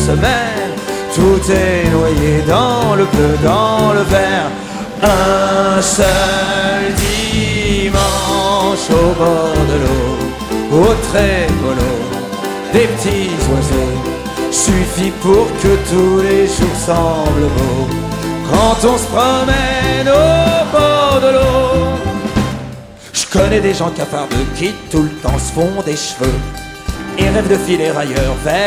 semaine. Tout est noyé dans le bleu, dans le vert. Un seul dimanche au bord de l'eau, au trémolo des petits oiseaux, suffit pour que tous les jours semblent beaux. Quand on se promène au bord de l'eau. Je connais des gens cafards qui tout le temps se font des cheveux et rêvent de filer ailleurs vers